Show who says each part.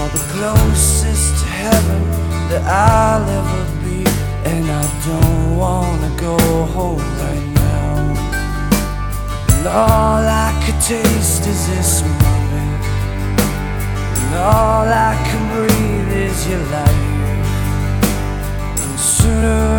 Speaker 1: You're the closest to heaven that I'll ever be, and I don't wanna go home right now. And all I could taste is this moment, and all I can breathe is your light. And sooner